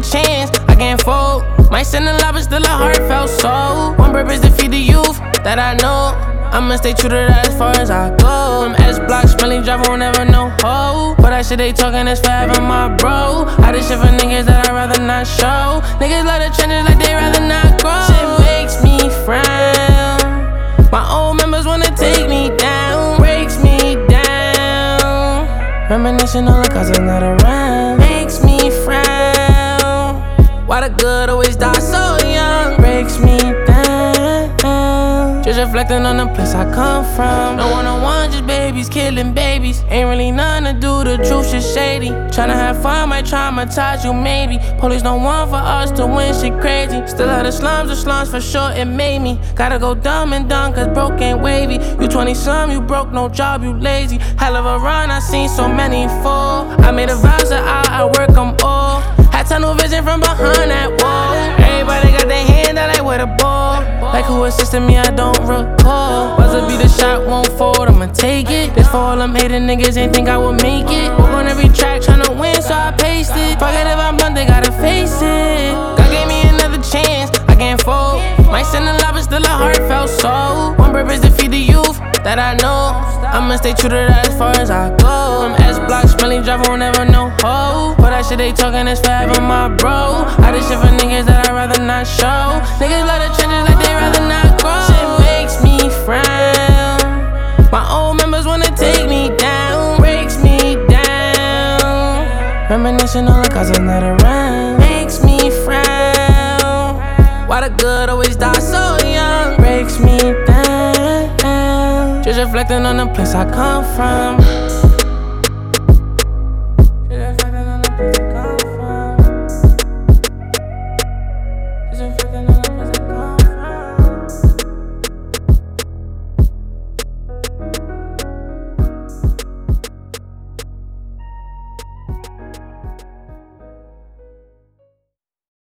chance, I can't fold. Might send a lot, but still a heartfelt soul. One purpose to feed the youth that I know. I'ma stay true to that as far as I go. I'm S-block, smelling driver, won't never know ho. But that shit they talking is forever, my bro. I did shit for niggas that I'd rather not show. Niggas love the trenches like they rather not grow. Shit makes me frown. My old members wanna take me down, breaks me down. Reminiscing on the cause I'm not around, makes me frown. Why the good always die so young, breaks me down. Just reflecting on the place I come from. No one-on-one, just babies killing babies. Ain't really nothing to do, the truth is shady. Tryna have fun might traumatize you maybe. Police don't want for us to win, shit crazy. Still out the slums for sure it made me. Gotta go dumb and dumb cause broke ain't wavy. You 20-some, you broke, no job, you lazy. Hell of a run, I seen so many fall. I made a vow so I work them all. Had tunnel vision from behind that wall. Everybody got their hand out like with a ball. Like who assisted me, I don't recall. Buzzer be the shot, won't fold, I'ma take it. This for all them hating niggas ain't think I would make it. Work on every track, tryna win, so I paced it. Fuck it if I'm blunt, they gotta face it. God gave me another chance, I can't fold. Might send a lot, but still a heartfelt soul. One purpose to feed the youth that I know. I'ma stay true to that as far as I go. I'm S-block, smelling driver, won't never know ho. But that shit they talking is forever, my bro. I did shit for niggas that I'd rather not show. Niggas love the trenches like they rather not grow. Shit makes me frown. My old members wanna take me down, breaks me down. Reminiscing on the cause I'm not around, makes me frown. Why the good always die so young, breaks me down. Just reflecting on the place I come from.